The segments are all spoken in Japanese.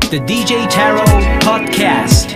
The DJ Taro Podcast.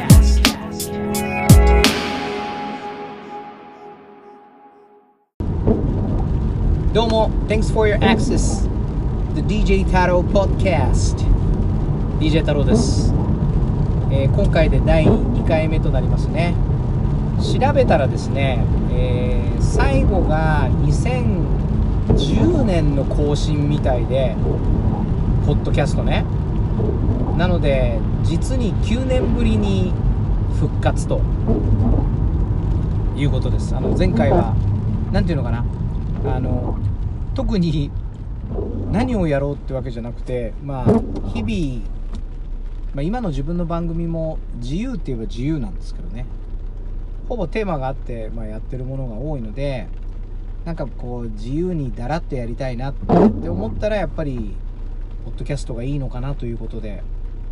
Domo, thanks for your access. The DJ Taro Podcast. DJ 太郎です。今回で第2回目となりますね。調べたらですね、最後が2010年の更新みたいで、ポッドキャストね。なので実に9年ぶりに復活ということです。前回はなんていうのかな、特に何をやろうってわけじゃなくて、日々、今の自分の番組も自由って言えば自由なんですけどね、ほぼテーマがあって、やってるものが多いので、なんかこう自由にだらっとやりたいなって思ったら、やっぱりポッドキャストがいいのかなということで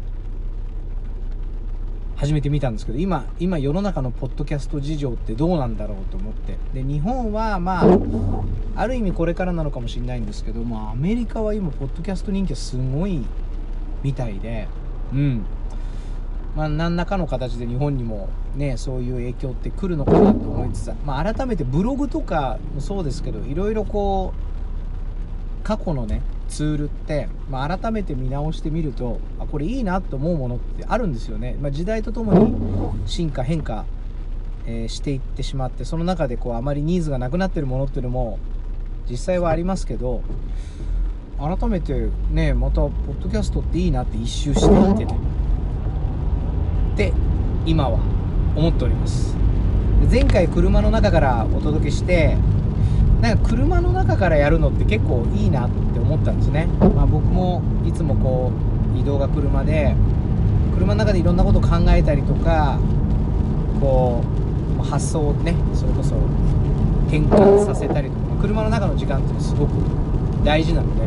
始めてみたんですけど、今世の中のポッドキャスト事情ってどうなんだろうと思って、で日本はある意味これからなのかもしれないんですけど、アメリカは今ポッドキャスト人気はすごいみたいで、何らかの形で日本にもね、そういう影響って来るのかなと思いつつ、改めてブログとかもそうですけど、いろいろこう過去のねツールって、改めて見直してみると、これいいなと思うものってあるんですよね。時代とともに進化変化、していってしまって、その中でこうあまりニーズがなくなってるものっていうのも実際はありますけど、改めてね、またポッドキャストっていいなって一周していってねって今は思っております。前回車の中からお届けして、なんか車の中からやるのって結構いいなって思ったんですね。僕もいつもこう移動が車で、車の中でいろんなことを考えたりとか、こう発想をね、それこそ転換させたりとか、車の中の時間ってすごく大事なので、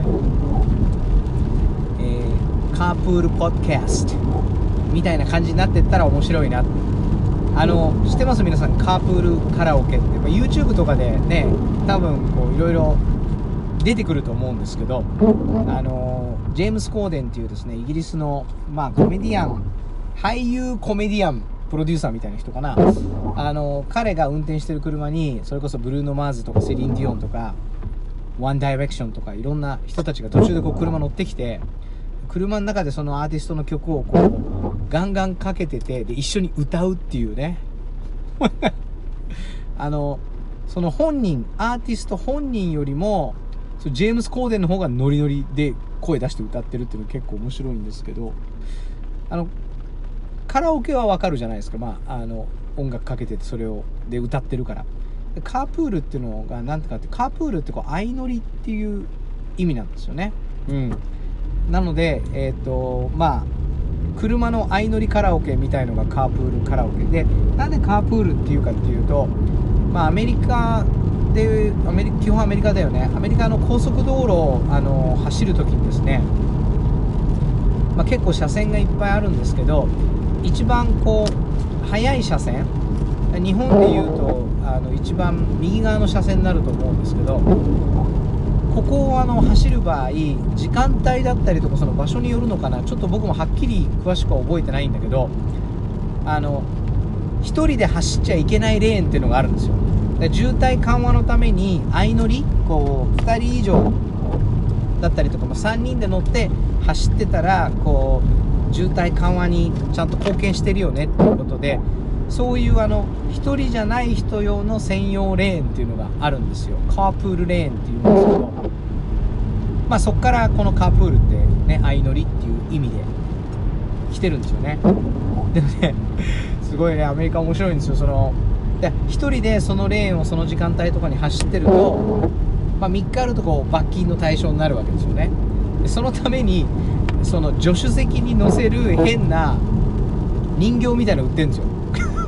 カープールポッドキャストみたいな感じになってったら面白いなって。知ってます皆さん、カープールカラオケって。YouTube とかでね、多分こういろいろ出てくると思うんですけど、ジェームス・コーデンっていうですね、イギリスのコメディアン、俳優コメディアンプロデューサーみたいな人かな。彼が運転してる車に、それこそブルーノ・マーズとかセリン・ディオンとかワン・ダイレクションとかいろんな人たちが途中でこう車乗ってきて、車の中でそのアーティストの曲をこうガンガンかけてて、で一緒に歌うっていうねその本人、アーティスト本人よりもジェームス・コーデンの方がノリノリで声出して歌ってるっていうの結構面白いんですけど、カラオケはわかるじゃないですか。音楽かけててそれをで歌ってるから。カープールっていうのがなんてかって、カープールってこう相乗りっていう意味なんですよね。なので車の相乗りカラオケみたいのがカープールカラオケで、なんでカープールっていうかっていうと、アメリカで基本アメリカだよね。アメリカの高速道路を走るときにですね、結構車線がいっぱいあるんですけど、一番こう速い車線、日本でいうと一番右側の車線になると思うんですけど、ここを走る場合、時間帯だったりとかその場所によるのかな、ちょっと僕もはっきり詳しくは覚えてないんだけど、一人で走っちゃいけないレーンっていうのがあるんですよ。で渋滞緩和のために相乗り、こう2人以上だったりとか、3人で乗って走ってたらこう渋滞緩和にちゃんと貢献してるよねっていうことで、そういう一人じゃない人用の専用レーンっていうのがあるんですよ。カープールレーンっていうんですけど、そっからこのカープールってね、相乗りっていう意味で来てるんですよね。でもね、すごいね、アメリカ面白いんですよ。一人でそのレーンをその時間帯とかに走ってると、3日あるとこう罰金の対象になるわけですよね。でそのためにその助手席に乗せる変な人形みたいなの売ってるんですよ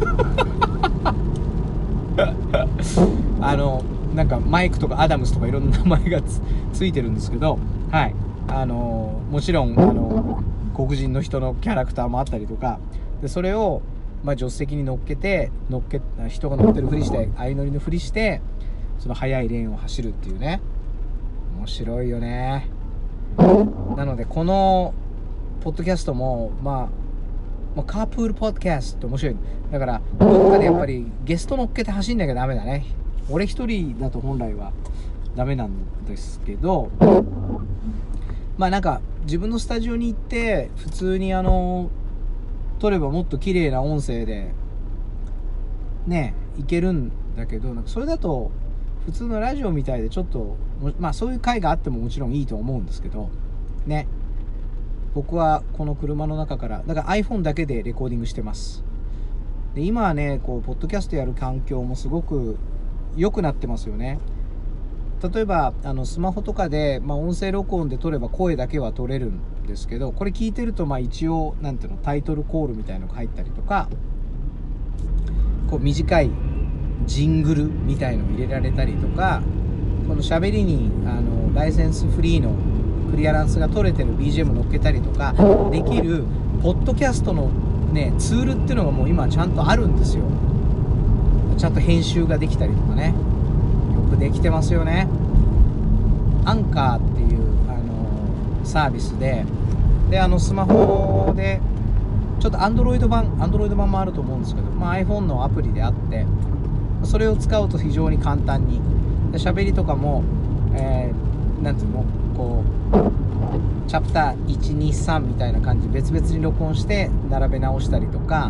なんかマイクとかアダムスとかいろんな名前がついてるんですけど、もちろん黒人の人のキャラクターもあったりとかで、それを助手席に乗っけ人が乗ってるふりして、相乗りのふりしてその速いレーンを走るっていうね、面白いよね。なのでこのポッドキャストもカープールポッドキャストって面白い。だからどっかでやっぱりゲスト乗っけて走んなきゃダメだね。俺一人だと本来はダメなんですけど、なんか自分のスタジオに行って普通に撮ればもっと綺麗な音声でねいけるんだけど、なんかそれだと普通のラジオみたいでちょっとそういう回があってももちろんいいと思うんですけどね。僕はこの車の中からだから iPhone だけでレコーディングしてます。で今はねこうポッドキャストやる環境もすごく良くなってますよね。例えばスマホとかで、音声録音で撮れば声だけは撮れるんですけど、これ聞いてると一応なんていうのタイトルコールみたいのが入ったりとか、こう短いジングルみたいのを入れられたりとか、この喋りにライセンスフリーのクリアランスが取れてる BGM 乗っけたりとかできるポッドキャストのねツールっていうのがもう今ちゃんとあるんですよ。ちゃんと編集ができたりとかね、よくできてますよね。アンカーっていうサービスでスマホでちょっと Android 版もあると思うんですけど、iPhone のアプリであって、それを使うと非常に簡単に喋りとかも、なんていうのこうチャプター123みたいな感じで別々に録音して並べ直したりとか、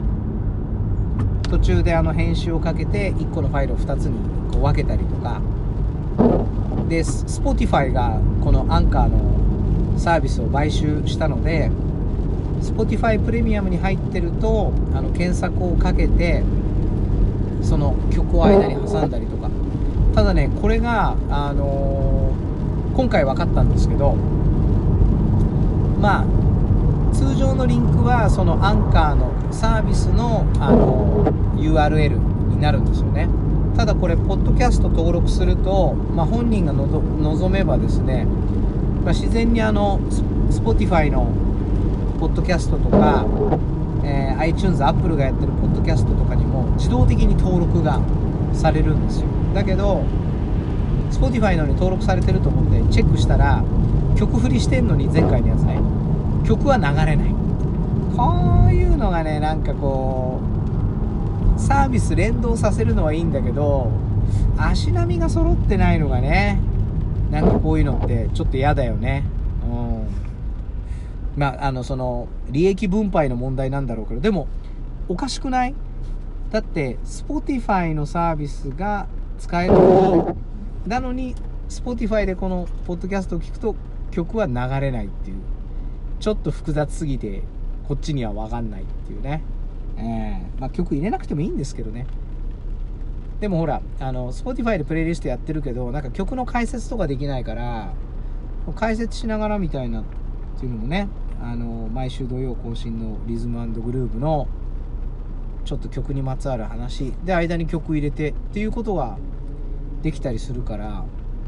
途中で編集をかけて1個のファイルを2つにこう分けたりとかで、 Spotify がこのアンカーのサービスを買収したので Spotify プレミアムに入ってると検索をかけてその曲を間に挟んだりとか。ただねこれが今回分かったんですけど、通常のリンクはそのアンカーのサービスのURL になるんですよね。ただこれポッドキャスト登録すると、本人が望めばですね、自然にSpotify のポッドキャストとか、iTunes、Apple がやってるポッドキャストとかにも自動的に登録がされるんですよ。だけど Spotify のに登録されてると思ってチェックしたら曲振りしてんのに前回のやつね曲は流れない。こういうのがねなんかこうサービス連動させるのはいいんだけど足並みが揃ってないのがねなんかこういうのってちょっと嫌だよね。その利益分配の問題なんだろうけど、でもおかしくない？だって Spotify のサービスが使えるなのに Spotify でこのポッドキャストを聞くと曲は流れないっていう、ちょっと複雑すぎてこっちには分かんないっていうね。曲入れなくてもいいんですけどね。でもほらSpotify でプレイリストやってるけどなんか曲の解説とかできないから解説しながらみたいなっていうのもね、毎週土曜更新のリズム&グルーヴのちょっと曲にまつわる話で間に曲入れてっていうことができたりするから、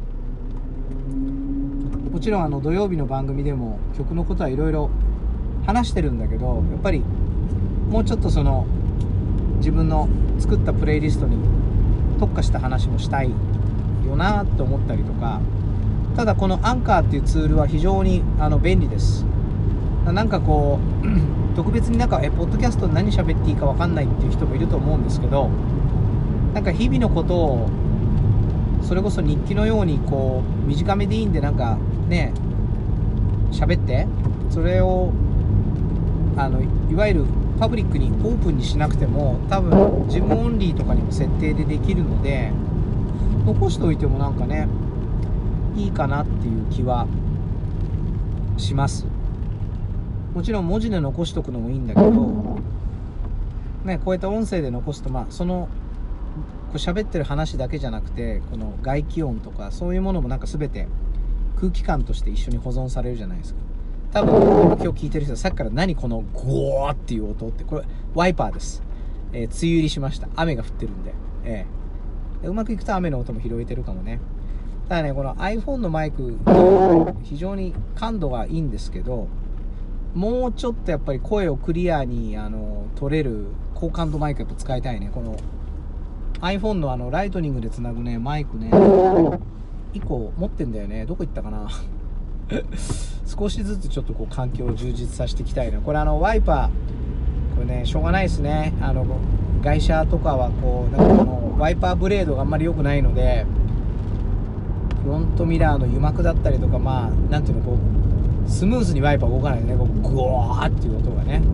もちろん土曜日の番組でも曲のことはいろいろ話してるんだけど、やっぱりもうちょっとその自分の作ったプレイリストに特化した話もしたいよなって思ったりとか。ただこのアンカーっていうツールは非常に便利です。なんかこう特別になんかポッドキャストで何喋っていいか分かんないっていう人もいると思うんですけど、なんか日々のことをそれこそ日記のようにこう短めでいいんでなんかね喋って、それをいわゆるパブリックにオープンにしなくても多分自分オンリーとかにも設定でできるので残しておいてもなんかねいいかなっていう気はします。もちろん文字で残しとくのもいいんだけどね、こうやって音声で残すとそのこう喋ってる話だけじゃなくてこの外気音とかそういうものもなんか全て空気感として一緒に保存されるじゃないですか。多分今日聞いてる人はさっきから何このゴーっていう音って、これワイパーです。梅雨入りしました。雨が降ってるんで、うまくいくと雨の音も拾えてるかもね。ただねこの iPhone のマイク非常に感度がいいんですけど、もうちょっとやっぱり声をクリアに取れる高感度マイクやっぱ使いたいね。この iPhone のライトニングでつなぐねマイクね1個持ってんだよね。どこ行ったかな少しずつちょっとこう環境を充実させていきたいな。これワイパー、これねしょうがないですね。外車とかはこうなんかこのワイパーブレードがあんまり良くないので、フロントミラーの油膜だったりとか、まあなんていうの、こうスムーズにワイパー動かないでね、こうグワーっていう音がね、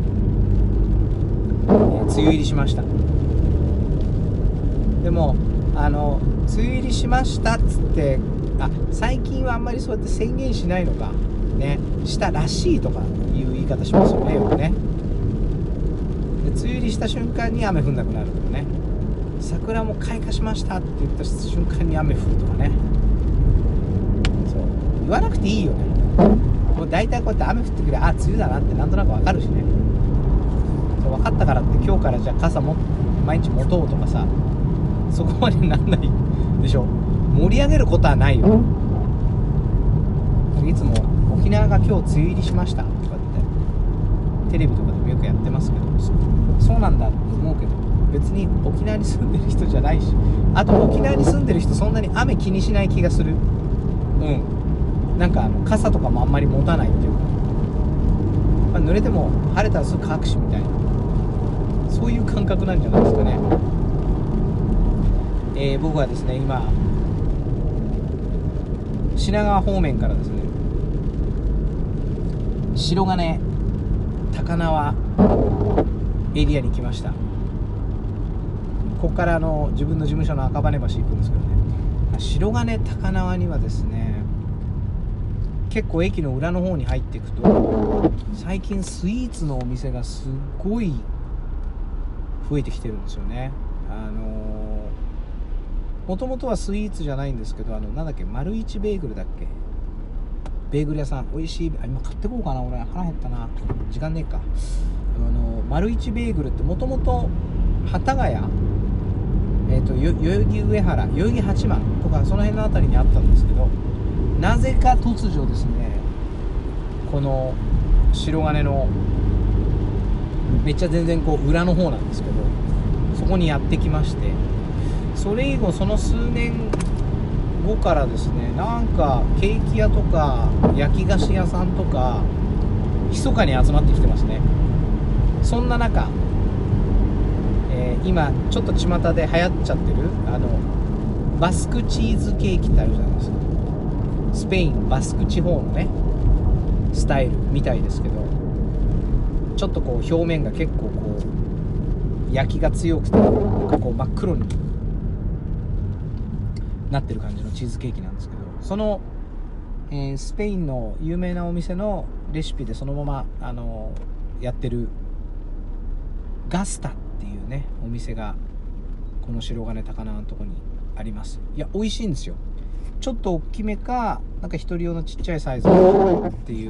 梅雨入りしました。でも梅雨入りしましたっつって、最近はあんまりそうやって宣言しないのかね、したらしいとかいう言い方しますよね、よくね。で梅雨入りした瞬間に雨降んなくなるとかね、桜も開花しましたって言った瞬間に雨降るとかね、そう言わなくていいよね。もう大体こうやって雨降ってくれ、梅雨だなってなんとなくわかるしね。そう分かったからって今日からじゃあ傘毎日持とうとかさ、そこまでなんないでしょ。盛り上げることはないよ。いつも沖縄が今日梅雨入りしましたとかってテレビとかでもよくやってますけど、そうなんだって思うけど、別に沖縄に住んでる人じゃないし、あと沖縄に住んでる人そんなに雨気にしない気がする。なんか傘とかもあんまり持たないっていうか、濡れても晴れたらすぐ乾くしみたいな、そういう感覚なんじゃないですかね。僕はですね今品川方面からですね白金高輪エリアに来ました。ここから自分の事務所の赤羽橋行くんですけどね、白金高輪にはですね結構駅の裏の方に入っていくと最近スイーツのお店がすっごい増えてきてるんですよね。もともとはスイーツじゃないんですけど、なんだっけ、丸一ベーグルだっけ、ベーグル屋さん美味しい。今買ってこうかな、俺腹減ったな、時間ねえか。丸一ベーグルってもともと幡ヶ谷、代々木上原、代々木八幡とかその辺の辺りにあったんですけど、なぜか突如ですねこの白金のめっちゃ全然こう裏の方なんですけど、そこにやってきまして、それ以後その数年後からですね、なんかケーキ屋とか焼き菓子屋さんとか密かに集まってきてますね。そんな中、今ちょっと巷で流行っちゃってるバスクチーズケーキってあるじゃないですか。スペインバスク地方のねスタイルみたいですけど、ちょっとこう表面が結構こう焼きが強くてなんかこう真っ黒になってる感じのチーズケーキなんですけど、その、スペインの有名なお店のレシピでそのままやってるガスタっていうねお店がこの白金高輪のとこにあります。いや美味しいんですよ。ちょっと大きめかなんか一人用のちっちゃいサイズっていう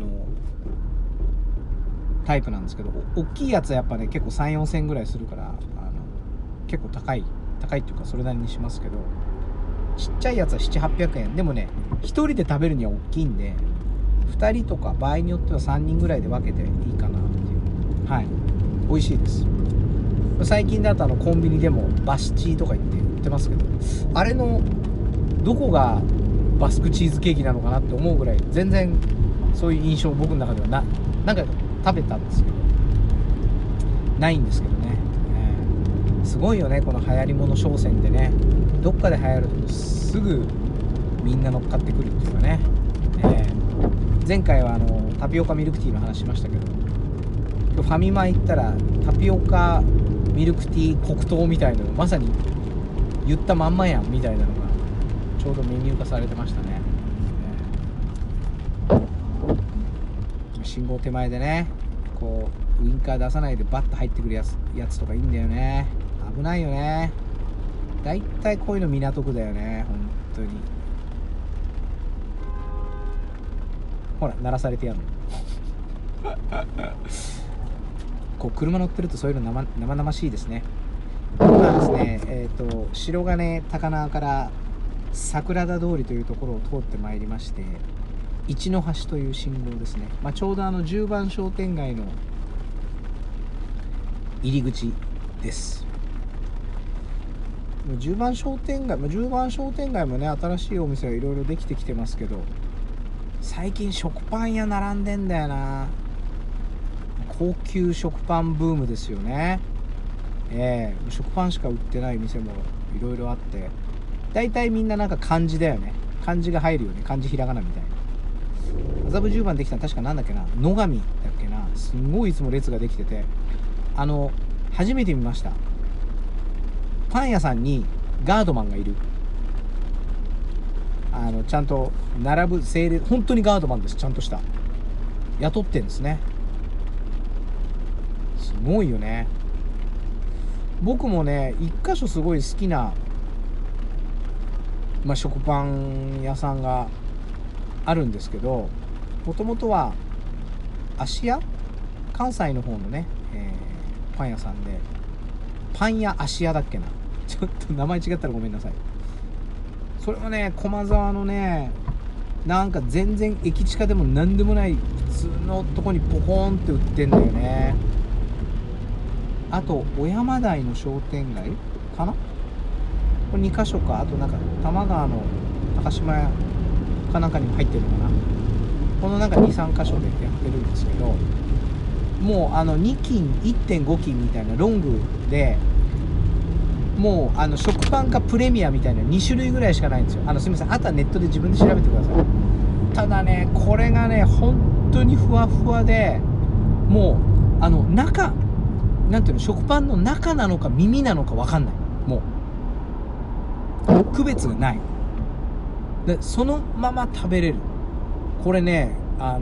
タイプなんですけど、大きいやつはやっぱね結構 3,4 千ぐらいするから結構高いっていうかそれなりにしますけど、ちっちゃいやつは 7,800 円でもね1人で食べるには大きいんで2人とか場合によっては3人ぐらいで分けていいかなっていう。はい、美味しいです。最近だとコンビニでもバスチーとか言って売ってますけど、あれのどこがバスクチーズケーキなのかなって思うぐらい全然そういう印象僕の中ではなんか食べたんですけどないんですけどね、すごいよねこの流行り物商戦でね、どっかで流行るとすぐみんな乗っかってくるっていうかね、前回はタピオカミルクティーの話しましたけど、今日ファミマ行ったらタピオカミルクティー黒糖みたいなのまさに言ったまんまやんみたいなのがちょうどメニュー化されてましたね。信号手前でねこうウインカー出さないでバッと入ってくるやつとかいいんだよね。危ないよね。だいたいこういうの港区だよね本当に。ほら鳴らされてやるのこう車乗ってるとそういうの生々しいですね。今ですね白金高輪から桜田通りというところを通ってまいりまして、一の橋という信号ですね、ちょうど10番商店街の入り口です。10番商店街もね新しいお店がいろいろできてきてますけど、 最近食パン屋並んでんだよな。高級食パンブームですよね。食パンしか売ってない店もいろいろあって、だいたいみんななんか漢字だよね。漢字が入るよね。漢字ひらがなみたいな。麻布十番できたの確かなんだっけな、野上だっけな。すんごいいつも列ができてて、初めて見ました。パン屋さんにガードマンがいる。ちゃんと並ぶ整列、本当にガードマンです。ちゃんとした雇ってんですね。すごいよね。僕もね、一箇所すごい好きな、食パン屋さんがあるんですけど、もともとは芦屋、関西の方のね、パン屋さんで、パン屋芦屋だっけな、ちょっと名前違ったらごめんなさい。それはね、駒沢のね、なんか全然駅近でも何でもない普通のとこにポコーンって売ってんだよね。あと小山台の商店街かな、これ2カ所か。あとなんか多摩川の高島屋かなんかにも入ってるのかな。このなんか 2,3 カ所でやってるんですけど、もう2斤 1.5 斤みたいなロングで、もう食パンかプレミアみたいな2種類ぐらいしかないんですよ。すみません、あとはネットで自分で調べてください。ただね、これがね本当にふわふわで、もう中なんていうの、食パンの中なのか耳なのか分かんない、もう区別がないで、そのまま食べれる。これね、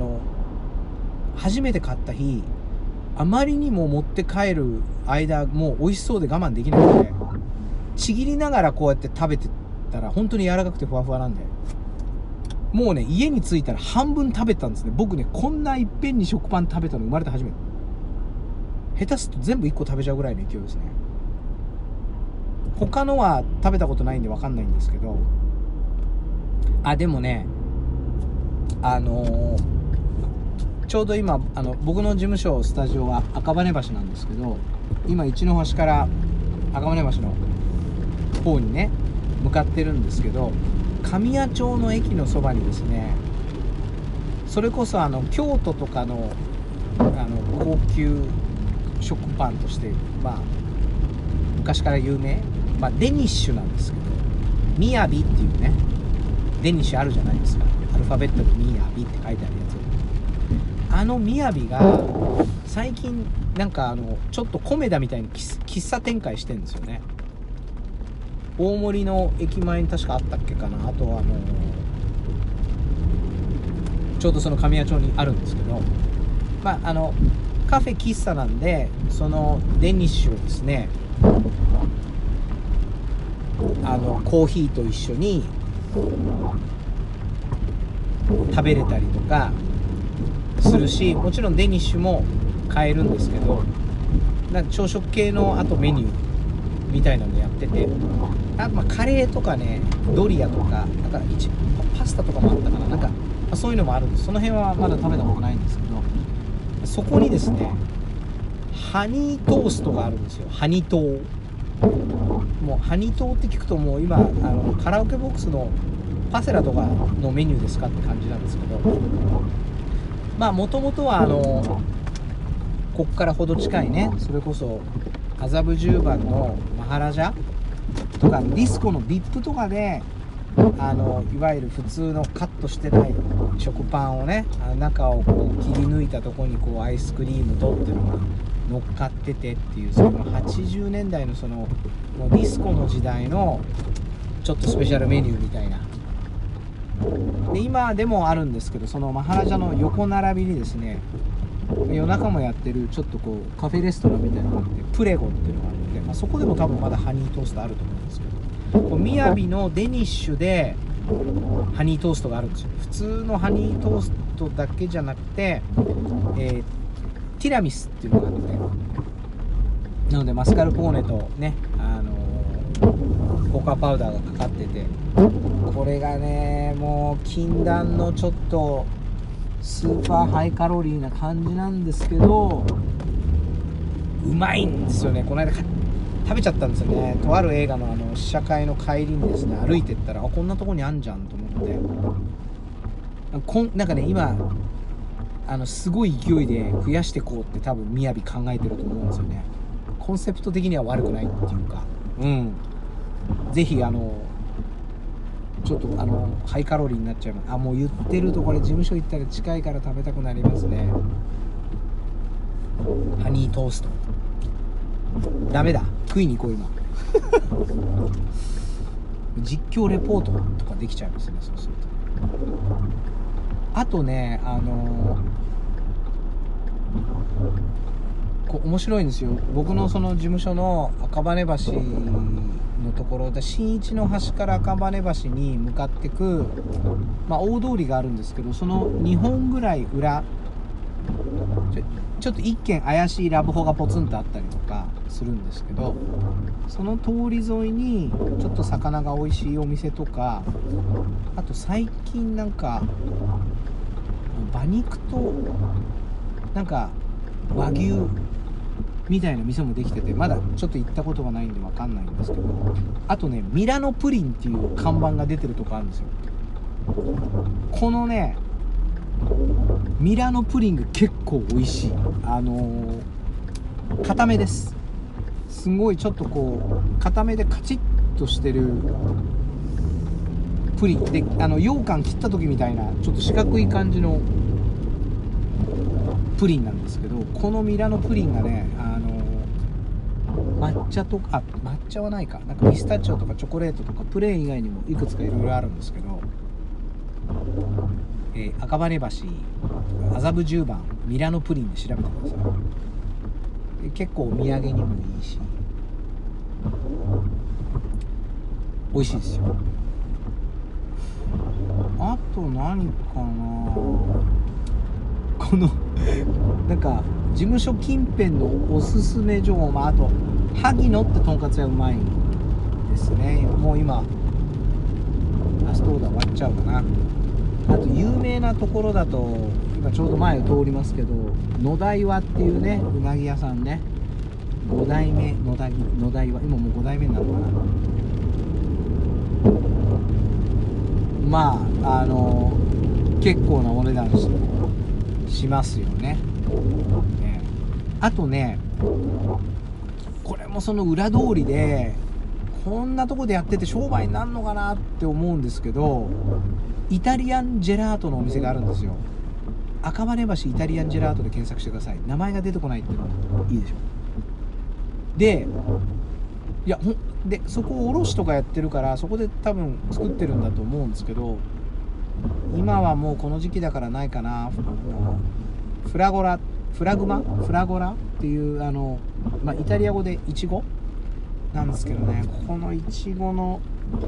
初めて買った日、あまりにも持って帰る間もう美味しそうで我慢できなくて、ちぎりながらこうやって食べてたら本当に柔らかくてふわふわなんで、もうね家に着いたら半分食べたんですね。僕ね、こんないっぺんに食パン食べたの生まれて初めて。下手すると全部1個食べちゃうぐらいの勢いですね。他のは食べたことないんで分かんないんですけど、でもね、ちょうど今僕の事務所スタジオは赤羽橋なんですけど、今一の橋から赤羽橋の方にね向かってるんですけど、神谷町の駅のそばにですね、それこそ京都とかの高級食パンとして、昔から有名、デニッシュなんですけど、みやびっていうねデニッシュあるじゃないですか。アルファベットでみやびって書いてあるやつ。みやびが最近なんかちょっとコメダみたいに喫茶展開してるんですよね。大森の駅前に確かあったっけかな。あとはちょうどその神谷町にあるんですけど、カフェ喫茶なんで、そのデニッシュをですね、コーヒーと一緒に食べれたりとかするし、もちろんデニッシュも買えるんですけど、なんか朝食系のあとメニューみたいなのやってて、カレーとかね、ドリアとか、なんかパスタとかもあったかな、なんかそういうのもあるんです。その辺はまだ食べたことないんですけど、そこにですねハニートーストがあるんですよ。ハニトー。もうハニトーって聞くと、もう今カラオケボックスのパセラとかのメニューですかって感じなんですけど、もともとはこっからほど近いね、それこそ麻布十番のマハラジャとかディスコの VIP とかでいわゆる普通のカットしてない食パンをね、中をこう切り抜いたところにこうアイスクリームとっていうのが乗っかっててっていう、その80年代のそのもうディスコの時代のちょっとスペシャルメニューみたいなで、今でもあるんですけど、そのマハラジャの横並びにですね、夜中もやってるちょっとこうカフェレストランみたいなのがあって、プレゴっていうのがあって、そこでも多分まだハニートーストあると思うんですけど、みやびのデニッシュでハニートーストがあるんですよ。普通のハニートーストだけじゃなくて、ティラミスっていうのがあって、なのでマスカルポーネとね、ココアパウダーがかかってて、これがねもう禁断のちょっとスーパーハイカロリーな感じなんですけど、うまいんですよね。この間食べちゃったんですよね。とある映画の試写会の帰りにですね、歩いてったらこんなとこにあんじゃんと思って、 なんかね今すごい勢いで増やしていこうって多分みやび考えてると思うんですよね。コンセプト的には悪くないっていうか、ぜひちょっとハイカロリーになっちゃうの。もう言ってるとこれ事務所行ったら近いから食べたくなりますね。ハニートーストダメだ、食いに行こう今実況レポートとかできちゃいますね、そうすると。あとね面白いんですよ。僕のその事務所の赤羽橋のところで、新一の橋から赤羽橋に向かってく、大通りがあるんですけど、その2本ぐらい裏ちょっと一軒怪しいラブホがポツンとあったりとかするんですけど、その通り沿いにちょっと魚が美味しいお店とか、あと最近なんか馬肉となんか和牛みたいな店もできてて、まだちょっと行ったことがないんで分かんないんですけど、あとねミラノプリンっていう看板が出てるとこあるんですよ。このねミラノプリンが結構美味しい。固めです。すごいちょっとこう固めでカチッとしてるプリンで、羊羹切った時みたいなちょっと四角い感じのプリンなんですけど、このミラノプリンがね抹茶とか抹茶はないか、なんかピスタチオとかチョコレートとかプレーン以外にもいくつかいろいろあるんですけど、赤羽橋麻布十番ミラノプリンで調べてください。結構お土産にもいいし美味しいですよ。あと何かな、このなんか事務所近辺のおすすめ情報、あと萩野ってとんかつ屋うまいですね。もう今ラストオーダー終わっちゃうかな。あと有名なところだと今ちょうど前を通りますけど、野台和っていうねうなぎ屋さんね、5代目野台和、今もう5代目になるのかな。結構なお値段しますよね。あとねこれもその裏通りでこんなとこでやってて商売になるのかなって思うんですけど、イタリアンジェラートのお店があるんですよ。赤羽橋イタリアンジェラートで検索してください。名前が出てこないっていうのはいいでしょ。でそこを卸とかやってるから、そこで多分作ってるんだと思うんですけど、今はもうこの時期だからないかな。フラゴラっていうイタリア語でイチゴなんですけどね、このイチゴの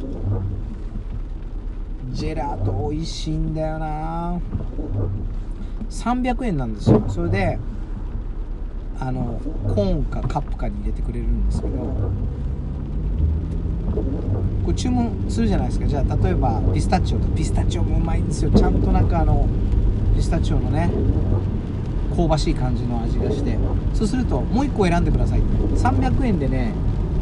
ジェラート美味しいんだよな。300円なんですよ。それでコーンかカップかに入れてくれるんですけど、これ注文するじゃないですか。じゃあ例えばピスタチオもうまいんですよ。ちゃんとなんかピスタチオのね香ばしい感じの味がして、そうするともう1個選んでくださいって300円でね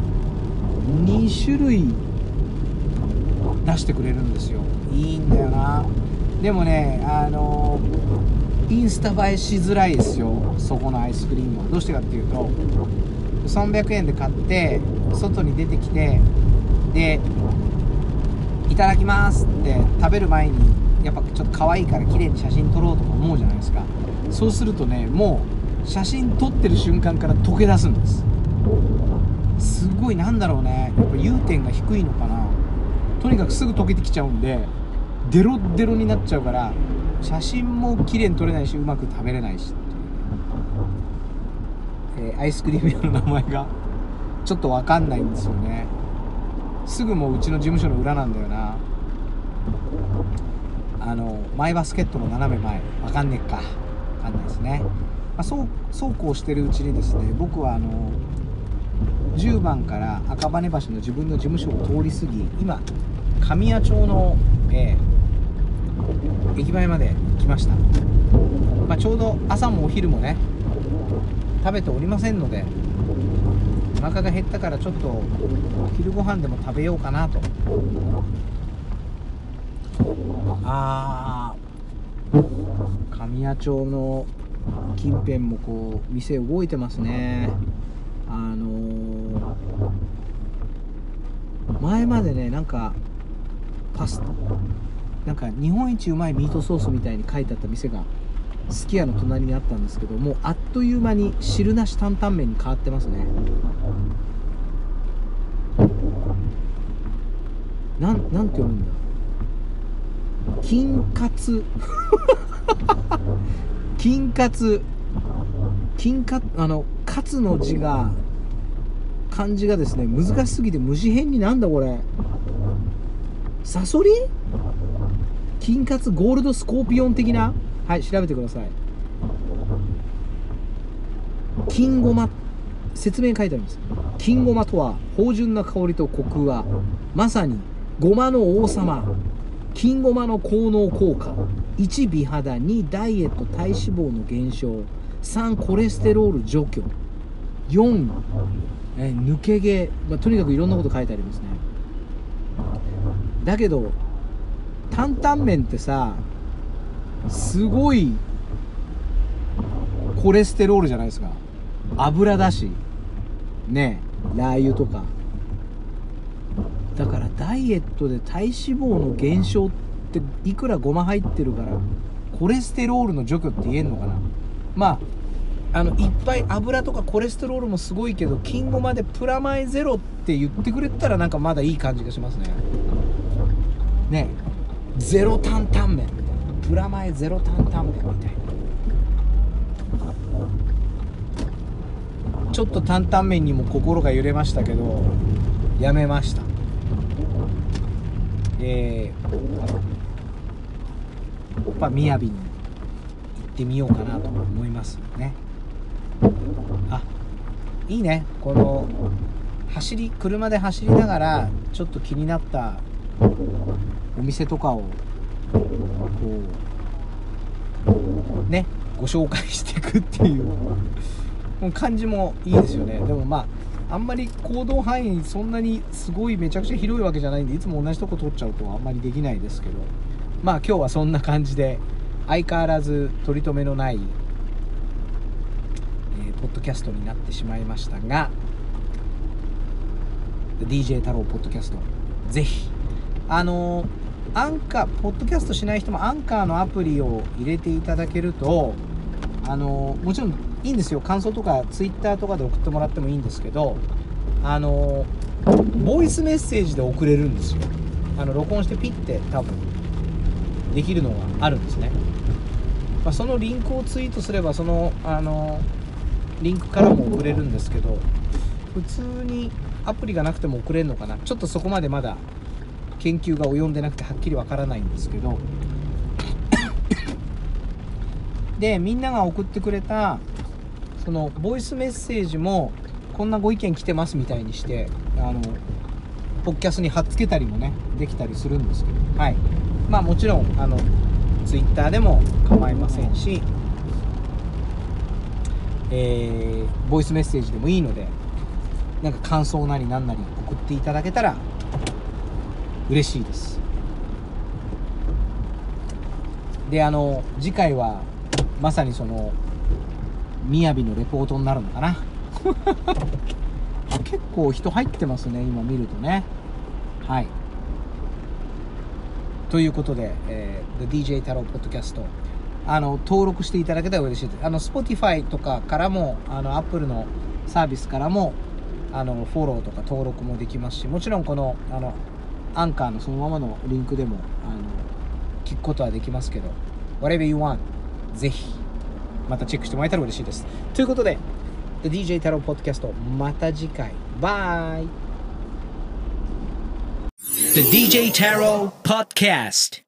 2種類出してくれるんですよ。いいんだよな。でもねインスタ映えしづらいですよ、そこのアイスクリームは。どうしてかっていうと300円で買って外に出てきて、でいただきますって食べる前にやっぱちょっと可愛いから綺麗に写真撮ろうとか思うじゃないですか。そうするとねもう写真撮ってる瞬間から溶け出すんです。すごいなんだろうね、やっぱ融点が低いのかな。とにかくすぐ溶けてきちゃうんでデロデロになっちゃうから、写真も綺麗に撮れないしうまく食べれないし、アイスクリーム屋の名前がちょっと分かんないんですよね。すぐもううちの事務所の裏なんだよな。マイバスケットの斜め前、分かんねえか分かんないですね。そうこうしてるうちにですね、僕は10番から赤羽橋の自分の事務所を通り過ぎ、今神谷町の、駅前まで来ました。ちょうど朝もお昼もね食べておりませんので、お腹が減ったからちょっと昼ご飯でも食べようかなと。 神谷町の近辺もこう店動いてますね。前までねなんか日本一うまいミートソースみたいに書いてあった店がすき家の隣にあったんですけど、もうあっという間に汁なし担々麺に変わってますね。なんて読むんだ、金カツカツの字が漢字がですね難しすぎて無字編になんだこれ、サソリ金カツゴールドスコーピオン的な、はい調べてください。金ごま、説明書いてあります。金ごまとは芳醇な香りとコクはまさにごまの王様。金ごまの効能効果、1美肌、2ダイエット体脂肪の減少、3コレステロール除去、4抜け毛、とにかくいろんなこと書いてありますね。だけど担々麺ってさすごいコレステロールじゃないですか。油だしね、ラー油とかだからダイエットで体脂肪の減少っていくらごま入ってるからコレステロールの除去って言えんのかな。まあいっぱい油とかコレステロールもすごいけど金ごまでプラマイゼロって言ってくれたらなんかまだいい感じがしますね。ね、ゼロ担々麺みたいな、プラマイゼロ担々麺みたいな。ちょっと担々麺にも心が揺れましたけどやめました。やっぱ雅に行ってみようかなと思いますね。あ、いいね、この車で走りながらちょっと気になったお店とかをこうねご紹介していくっていう感じもいいですよね。でもあんまり行動範囲そんなにすごいめちゃくちゃ広いわけじゃないんでいつも同じとこ通っちゃうとあんまりできないですけど、今日はそんな感じで相変わらず取り留めのない、ポッドキャストになってしまいましたが DJ 太郎ポッドキャストぜひアンカーポッドキャストしない人もアンカーのアプリを入れていただけるともちろんいいんですよ。感想とかツイッターとかで送ってもらってもいいんですけどボイスメッセージで送れるんですよ。録音してピッて多分できるのがあるんですね。そのリンクをツイートすればそのリンクからも送れるんですけど、普通にアプリがなくても送れるのかな、ちょっとそこまでまだ研究が及んでなくてはっきりわからないんですけどでみんなが送ってくれたそのボイスメッセージもこんなご意見来てますみたいにしてポッキャスに貼っつけたりもねできたりするんですけど、はい、もちろんツイッターでも構いませんし、ボイスメッセージでもいいのでなんか感想なりなんなり送っていただけたら嬉しいです。で次回はまさにその雅のレポートになるのかな結構人入ってますね今見るとね。はい、ということで、The DJ 太郎ポッドキャスト登録していただけたら嬉しいです。Spotify とかからもApple のサービスからもフォローとか登録もできますし、もちろんこのアンカーのそのままのリンクでも聞くことはできますけど Whatever you want ぜひまたチェックしてもらえたら嬉しいです。ということで The DJ 太郎ポッドキャストまた次回バイ。 The DJ Taro Podcast.